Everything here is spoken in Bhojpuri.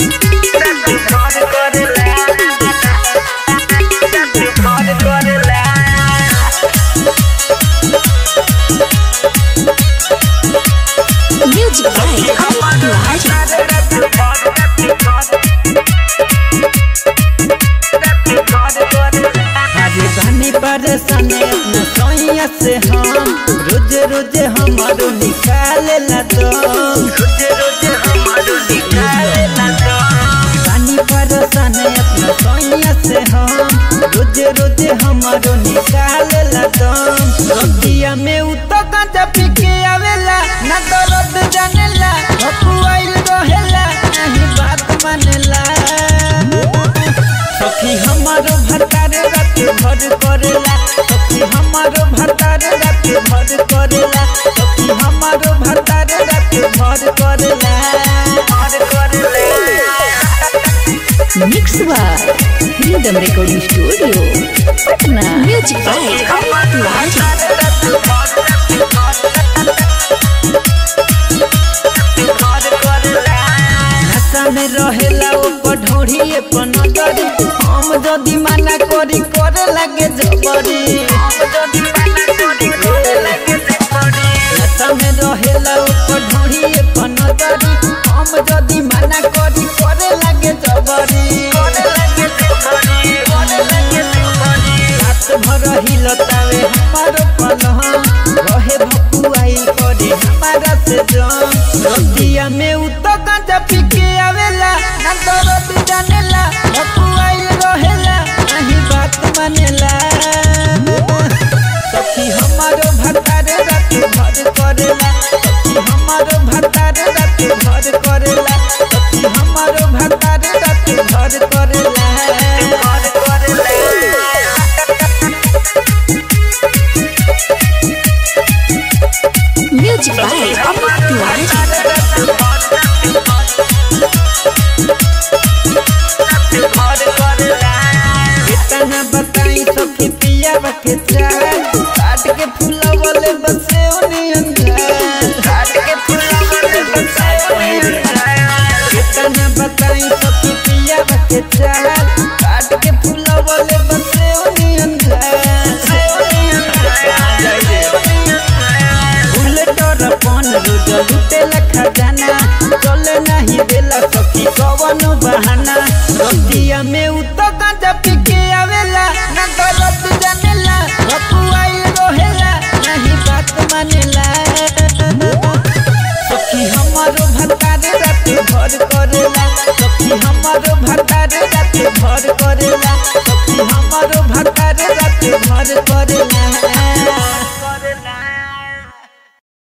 Music परेशानी अपना सोइया से हम रोज रोज हमारो निकाले ला दो पानी परेशानी अपना सोइया से हम रोज रोज हमारो निकाले ला दो रतिया में उतो गांजा पी के आवेला ना दर्द जानेला भकुआइल रहेला नहीं बात मानेला सखी हमारो भतारे रात भर करेला सखी हमारो भतारे रात भर करेला सखी हमारो भतारे रात भर करेला Mix by Rhythm Recording Studio, Patna. Music by नशा में रहेला ऊपर ढोढ़िए पनगरी हम जदी माना करी करे लगे जबरी नशा में रहेला ऊपर ढोढ़िए पनगरी हम जदी माना करी करे लगे जबरी रात भर हिलतावे हमारो पलहन रहे भकुआई करे हमारा से जम रतिया में उतो गांजा पी के आवेला ना दर्द जानेला भकुआई रहेला नहीं बात मानेला सखी हमारो भतारे रात भर करेला सखी हमारो भतारे रात भर करेला सखी हमारो भतारे रात भर करेला Music by कितना बताई सखी पिया के चाय काट के फूला वाले बसे ओनियन काट के फूला वाले बसे कितना बताई सखी पिया के चाय काट के फूला वाले बसे ओनियन बुलेटर पन रोज लुटे लखा जाना चले नहीं देला सखी कवन बहाना रतिया में उतो गांजा पी के आवेला ना दर्द जानेला भकुआई रहेला नहीं बात मानेला सखी हमारो भतारे रात भर करेला सखी हमारो भतारे रात भर करेला सखी हमारो भतारे रात भर करेला।